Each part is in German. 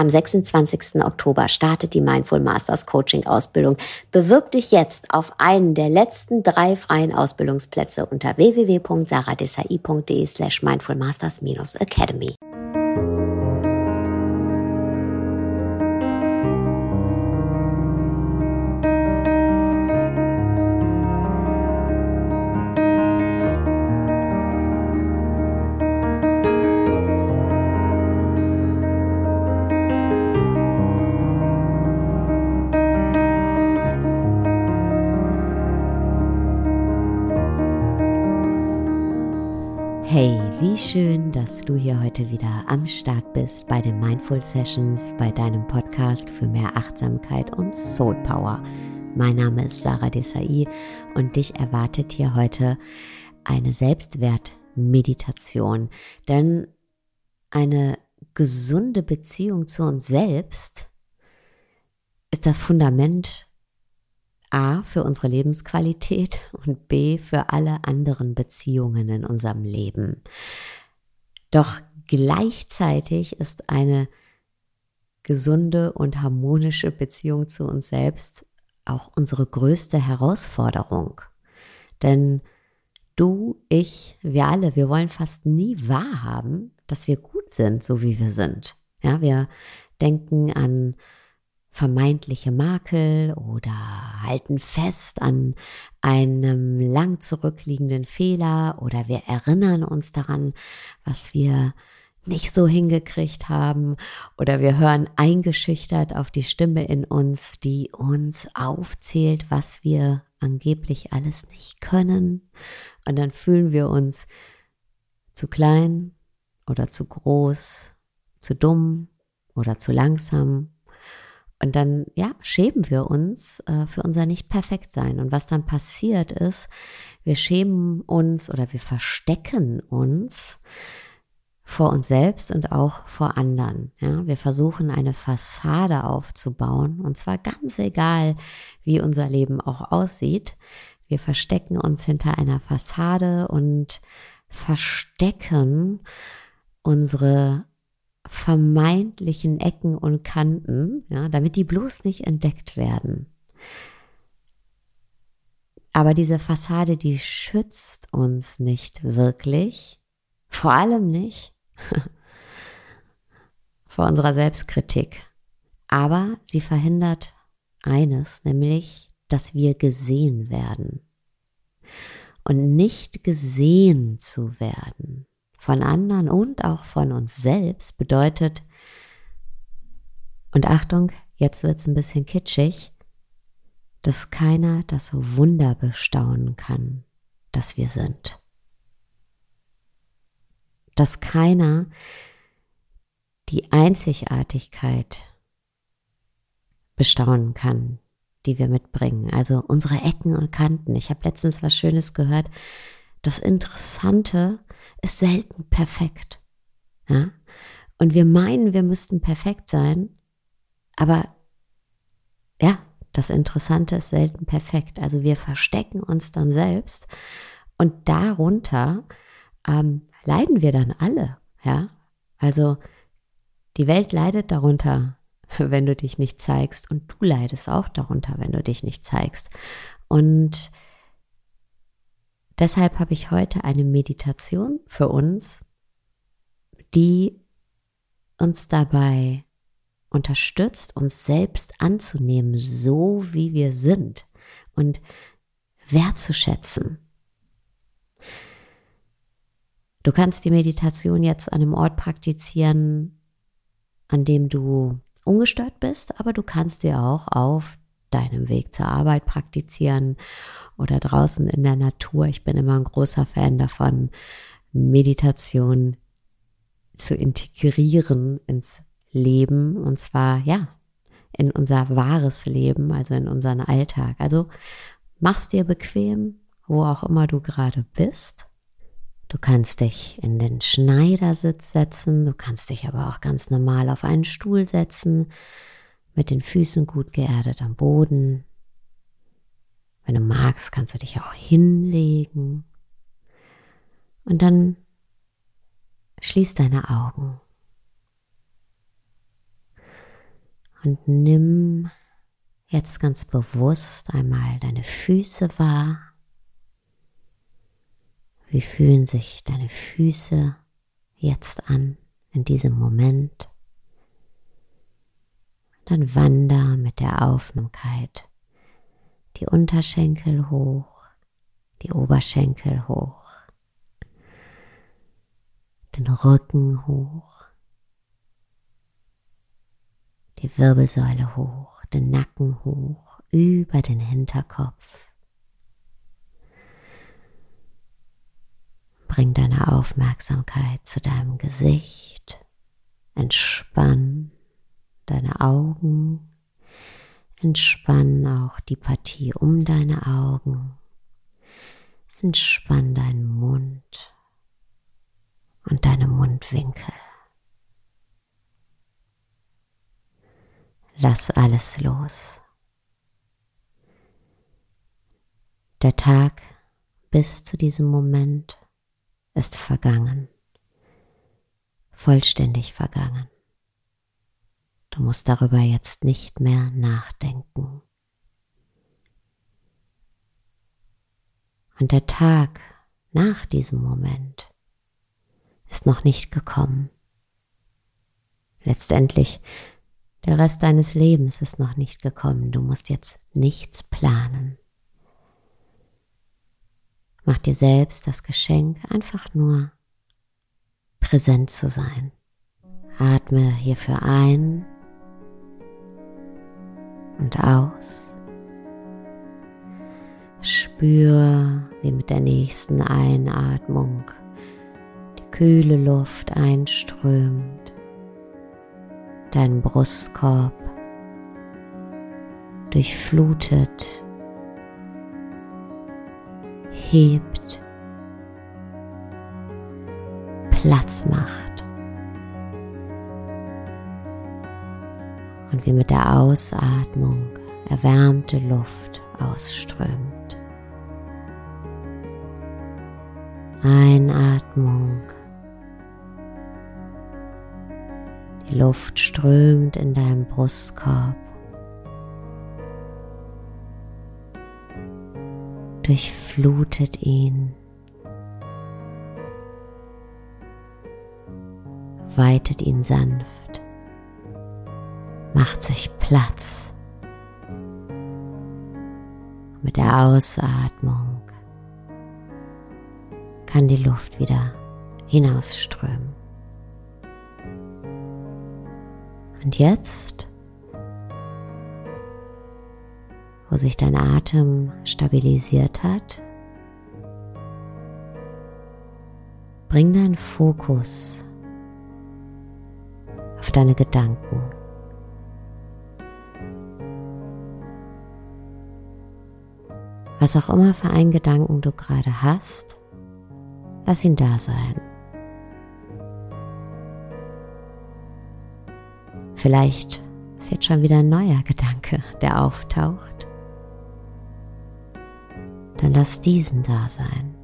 Am 26. Oktober startet die Mindful Masters Coaching Ausbildung. Bewirb dich jetzt auf einen der letzten 3 freien Ausbildungsplätze unter www.saradesai.de/mindfulmasters-academy. Hey, wie schön, dass du hier heute wieder am Start bist bei den Mindful Sessions, bei deinem Podcast für mehr Achtsamkeit und Soul Power. Mein Name ist Sarah Desai und dich erwartet hier heute eine Selbstwertmeditation, denn eine gesunde Beziehung zu uns selbst ist das Fundament A für unsere Lebensqualität und B für alle anderen Beziehungen in unserem Leben. Doch gleichzeitig ist eine gesunde und harmonische Beziehung zu uns selbst auch unsere größte Herausforderung. Denn du, ich, wir alle, wir wollen fast nie wahrhaben, dass wir gut sind, so wie wir sind. Ja, wir denken an vermeintliche Makel oder halten fest an einem lang zurückliegenden Fehler oder wir erinnern uns daran, was wir nicht so hingekriegt haben oder wir hören eingeschüchtert auf die Stimme in uns, die uns aufzählt, was wir angeblich alles nicht können, und dann fühlen wir uns zu klein oder zu groß, zu dumm oder zu langsam. Und dann, schämen wir uns für unser Nicht-Perfekt-Sein. Und was dann passiert ist, wir schämen uns oder wir verstecken uns vor uns selbst und auch vor anderen. Ja, wir versuchen eine Fassade aufzubauen, und zwar ganz egal, wie unser Leben auch aussieht. Wir verstecken uns hinter einer Fassade und verstecken unsere vermeintlichen Ecken und Kanten, ja, damit die bloß nicht entdeckt werden. Aber diese Fassade, die schützt uns nicht wirklich, vor allem nicht vor unserer Selbstkritik. Aber sie verhindert eines, nämlich, dass wir gesehen werden. Und nicht gesehen zu werden von anderen und auch von uns selbst bedeutet, und Achtung, jetzt wird es ein bisschen kitschig, dass keiner das Wunder bestaunen kann, das wir sind. Dass keiner die Einzigartigkeit bestaunen kann, die wir mitbringen. Also unsere Ecken und Kanten. Ich habe letztens was Schönes gehört. Das Interessante ist selten perfekt. Ja? Und wir meinen, wir müssten perfekt sein, aber das Interessante ist selten perfekt. Also wir verstecken uns dann selbst und darunter leiden wir dann alle. Ja? Also die Welt leidet darunter, wenn du dich nicht zeigst, und du leidest auch darunter, wenn du dich nicht zeigst. Und deshalb habe ich heute eine Meditation für uns, die uns dabei unterstützt, uns selbst anzunehmen, so wie wir sind und wertzuschätzen. Du kannst die Meditation jetzt an einem Ort praktizieren, an dem du ungestört bist, aber du kannst sie auch auf deinem Weg zur Arbeit praktizieren oder draußen in der Natur. Ich bin immer ein großer Fan davon, Meditation zu integrieren ins Leben, und zwar in unser wahres Leben, also in unseren Alltag. Also mach's dir bequem, wo auch immer du gerade bist. Du kannst dich in den Schneidersitz setzen, du kannst dich aber auch ganz normal auf einen Stuhl setzen, mit den Füßen gut geerdet am Boden. Wenn du magst, kannst du dich auch hinlegen. Und dann schließ deine Augen. Und nimm jetzt ganz bewusst einmal deine Füße wahr. Wie fühlen sich deine Füße jetzt an in diesem Moment? Dann wander mit der Aufmerksamkeit die Unterschenkel hoch, die Oberschenkel hoch, den Rücken hoch, die Wirbelsäule hoch, den Nacken hoch, über den Hinterkopf. Bring deine Aufmerksamkeit zu deinem Gesicht, entspann deine Augen, entspann auch die Partie um deine Augen, entspann deinen Mund und deine Mundwinkel. Lass alles los. Der Tag bis zu diesem Moment ist vergangen, vollständig vergangen. Du musst darüber jetzt nicht mehr nachdenken. Und der Tag nach diesem Moment ist noch nicht gekommen. Letztendlich, der Rest deines Lebens ist noch nicht gekommen. Du musst jetzt nichts planen. Mach dir selbst das Geschenk, einfach nur präsent zu sein. Atme hierfür ein und aus. Spür, wie mit der nächsten Einatmung die kühle Luft einströmt, deinen Brustkorb durchflutet, hebt, Platz macht und wie mit der Ausatmung erwärmte Luft ausströmt. Einatmung. Die Luft strömt in deinen Brustkorb, durchflutet ihn, weitet ihn sanft, macht sich Platz. Mit der Ausatmung kann die Luft wieder hinausströmen. Und jetzt, wo sich dein Atem stabilisiert hat, bring deinen Fokus auf deine Gedanken. Was auch immer für einen Gedanken du gerade hast, lass ihn da sein. Vielleicht ist jetzt schon wieder ein neuer Gedanke, der auftaucht. Dann lass diesen da sein.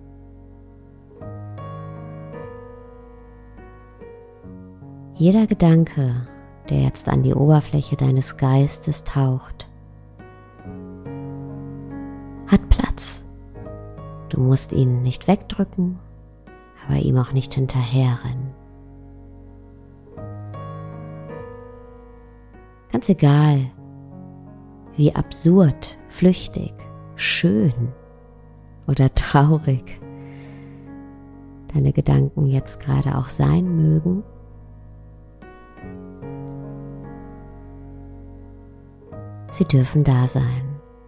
Jeder Gedanke, der jetzt an die Oberfläche deines Geistes taucht, hat Platz. Du musst ihn nicht wegdrücken, aber ihm auch nicht hinterherrennen. Ganz egal, wie absurd, flüchtig, schön oder traurig deine Gedanken jetzt gerade auch sein mögen, sie dürfen da sein.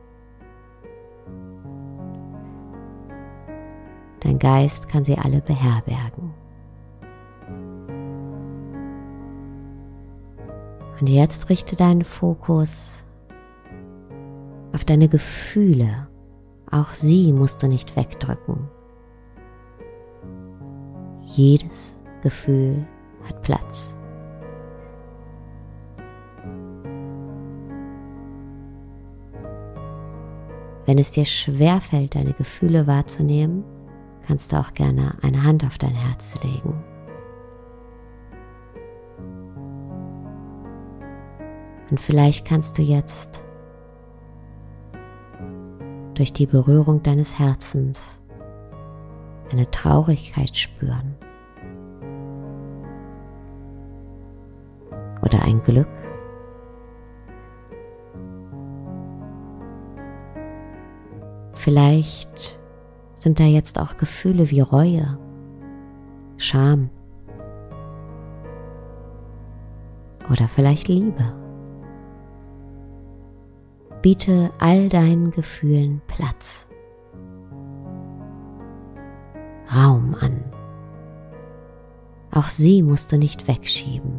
Dein Geist kann sie alle beherbergen. Und jetzt richte deinen Fokus auf deine Gefühle. Auch sie musst du nicht wegdrücken. Jedes Gefühl hat Platz. Wenn es dir schwerfällt, deine Gefühle wahrzunehmen, kannst du auch gerne eine Hand auf dein Herz legen. Und vielleicht kannst du jetzt durch die Berührung deines Herzens eine Traurigkeit spüren oder ein Glück. Vielleicht sind da jetzt auch Gefühle wie Reue, Scham oder vielleicht Liebe. Biete all deinen Gefühlen Platz, Raum an. Auch sie musst du nicht wegschieben.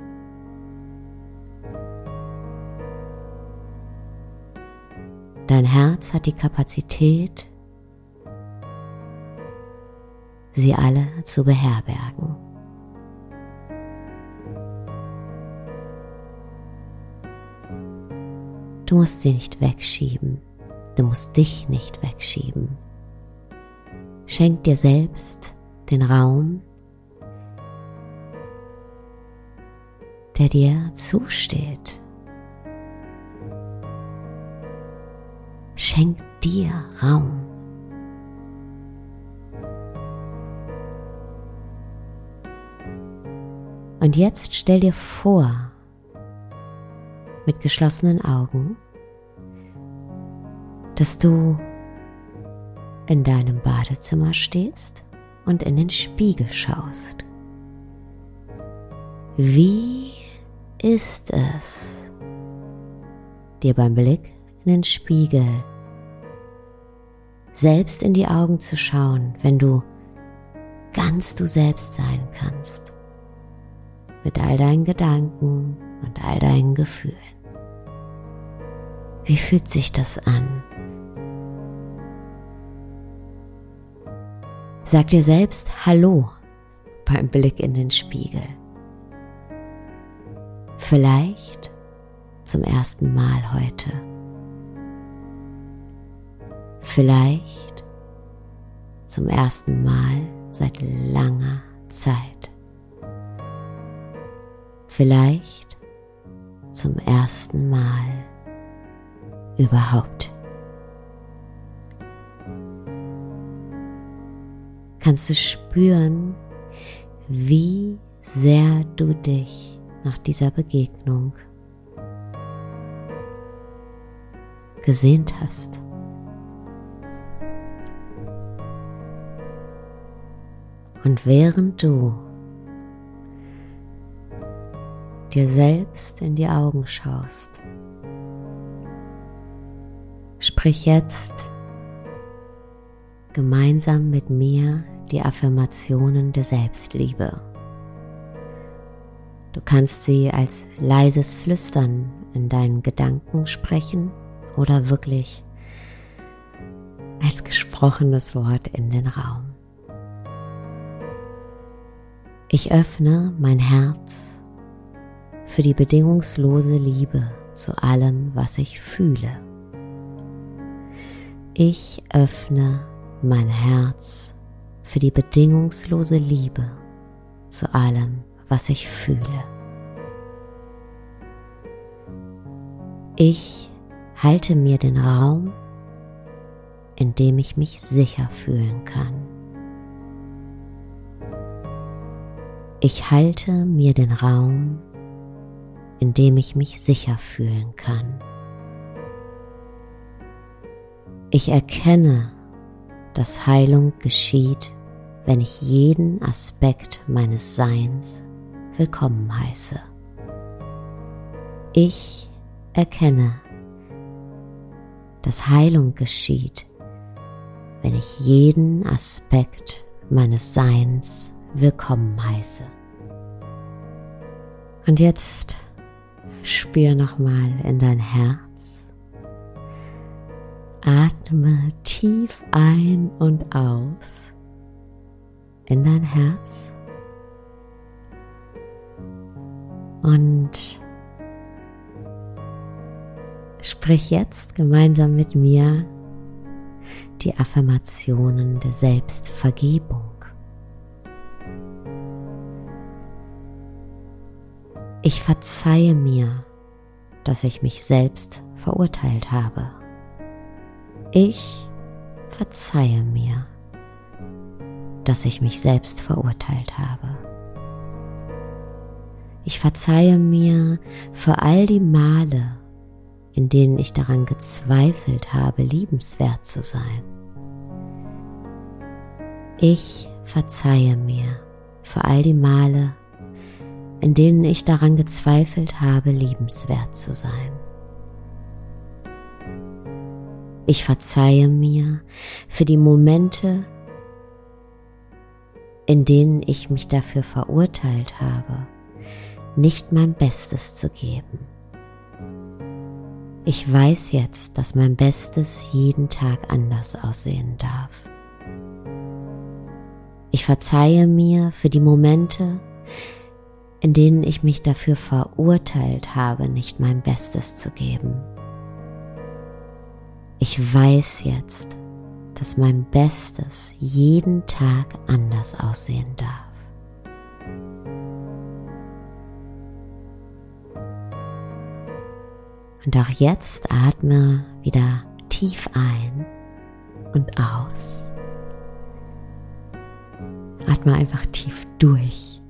Dein Herz hat die Kapazität, sie alle zu beherbergen. Du musst sie nicht wegschieben, du musst dich nicht wegschieben. Schenk dir selbst den Raum, der dir zusteht. Schenk dir Raum. Und jetzt stell dir vor, mit geschlossenen Augen, dass du in deinem Badezimmer stehst und in den Spiegel schaust. Wie ist es, dir beim Blick in den Spiegel selbst in die Augen zu schauen, wenn du ganz du selbst sein kannst, mit all deinen Gedanken und all deinen Gefühlen? Wie fühlt sich das an? Sag dir selbst Hallo beim Blick in den Spiegel. Vielleicht zum ersten Mal heute. Vielleicht zum ersten Mal seit langer Zeit. Vielleicht zum ersten Mal überhaupt. Kannst du spüren, wie sehr du dich nach dieser Begegnung gesehnt hast. Und während du dir selbst in die Augen schaust, sprich jetzt gemeinsam mit mir die Affirmationen der Selbstliebe. Du kannst sie als leises Flüstern in deinen Gedanken sprechen oder wirklich als gesprochenes Wort in den Raum. Ich öffne mein Herz für die bedingungslose Liebe zu allem, was ich fühle. Ich öffne mein Herz für die bedingungslose Liebe zu allem, was ich fühle. Ich halte mir den Raum, in dem ich mich sicher fühlen kann. Ich halte mir den Raum, in dem ich mich sicher fühlen kann. Ich erkenne, dass Heilung geschieht, wenn ich jeden Aspekt meines Seins willkommen heiße. Ich erkenne, dass Heilung geschieht, wenn ich jeden Aspekt meines Seins willkommen heiße. Und jetzt spür nochmal in dein Herz. Atme tief ein und aus in dein Herz und sprich jetzt gemeinsam mit mir die Affirmationen der Selbstvergebung. Ich verzeihe mir dass ich mich selbst verurteilt habe. Ich verzeihe mir, dass ich mich selbst verurteilt habe. Ich verzeihe mir für all die Male, in denen ich daran gezweifelt habe, liebenswert zu sein. Ich verzeihe mir für all die Male, in denen ich daran gezweifelt habe, liebenswert zu sein. Ich verzeihe mir für die Momente, in denen ich mich dafür verurteilt habe, nicht mein Bestes zu geben. Ich weiß jetzt, dass mein Bestes jeden Tag anders aussehen darf. Ich verzeihe mir für die Momente, in denen ich mich dafür verurteilt habe, nicht mein Bestes zu geben. Ich weiß jetzt, dass mein Bestes jeden Tag anders aussehen darf. Und auch jetzt atme wieder tief ein und aus. Atme einfach tief durch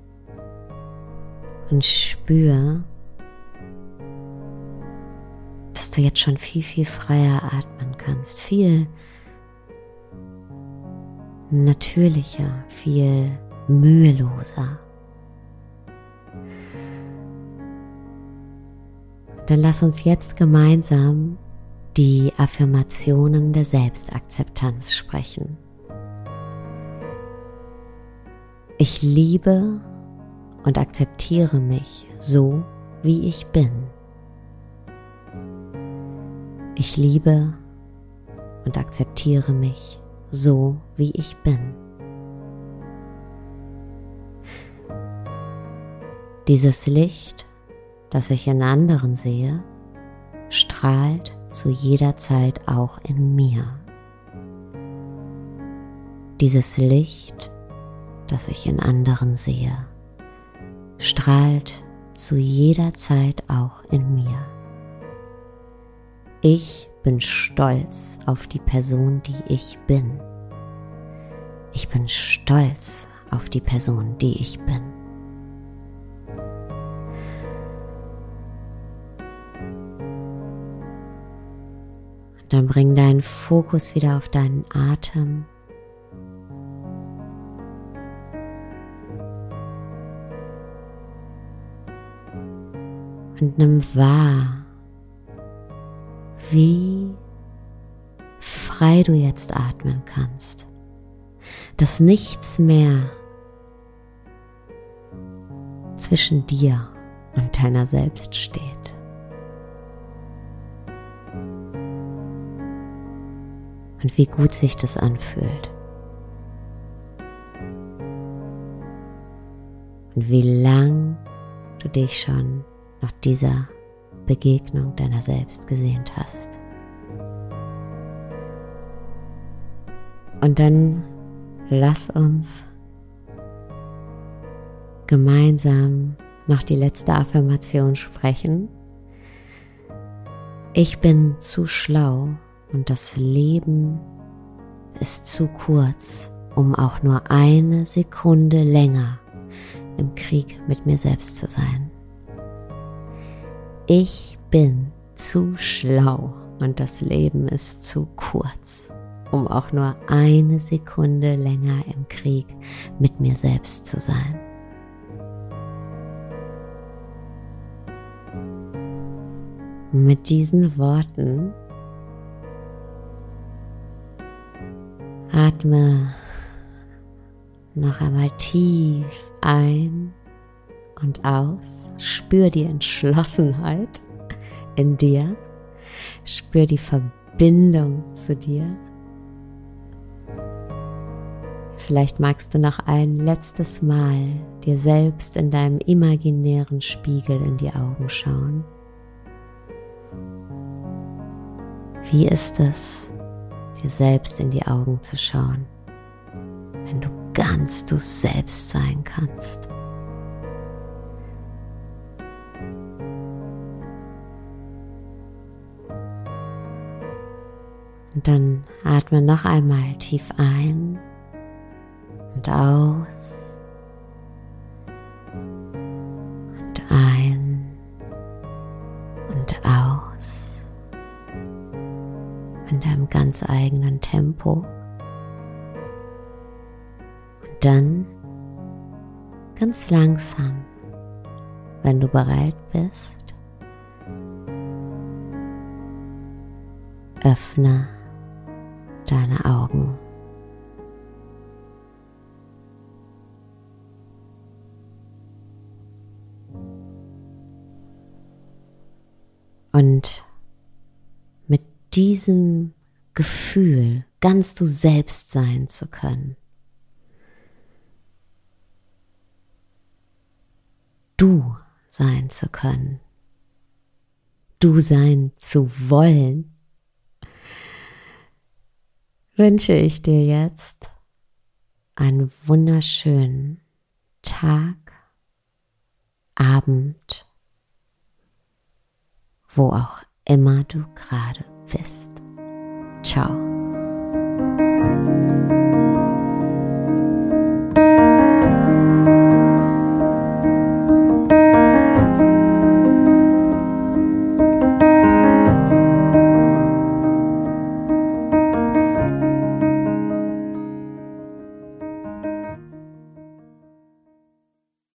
und spür, dass du jetzt schon viel, viel freier atmen kannst, viel natürlicher, viel müheloser. Dann lass uns jetzt gemeinsam die Affirmationen der Selbstakzeptanz sprechen. Ich liebe und akzeptiere mich so, wie ich bin. Ich liebe und akzeptiere mich so, wie ich bin. Dieses Licht, das ich in anderen sehe, strahlt zu jeder Zeit auch in mir. Dieses Licht, das ich in anderen sehe, strahlt zu jeder Zeit auch in mir. Ich bin stolz auf die Person, die ich bin. Ich bin stolz auf die Person, die ich bin. Dann bring deinen Fokus wieder auf deinen Atem. Und nimm wahr, wie frei du jetzt atmen kannst, dass nichts mehr zwischen dir und deiner selbst steht. Und wie gut sich das anfühlt. Und wie lang du dich schon nach dieser Begegnung deiner selbst gesehnt hast. Und dann lass uns gemeinsam noch die letzte Affirmation sprechen. Ich bin zu schlau und das Leben ist zu kurz, um auch nur eine Sekunde länger im Krieg mit mir selbst zu sein. Ich bin zu schlau und das Leben ist zu kurz, um auch nur eine Sekunde länger im Krieg mit mir selbst zu sein. Mit diesen Worten atme noch einmal tief ein und aus. Spür die Entschlossenheit in dir. Spür die Verbindung zu dir. Vielleicht magst du noch ein letztes Mal dir selbst in deinem imaginären Spiegel in die Augen schauen. Wie ist es, dir selbst in die Augen zu schauen, wenn du ganz du selbst sein kannst? Und dann atme noch einmal tief ein und aus und ein und aus in deinem ganz eigenen Tempo. Und dann ganz langsam, wenn du bereit bist, öffne deine Augen. Und mit diesem Gefühl, ganz du selbst sein zu können, du sein zu können, du sein zu wollen, wünsche ich dir jetzt einen wunderschönen Tag, Abend, wo auch immer du gerade bist. Ciao.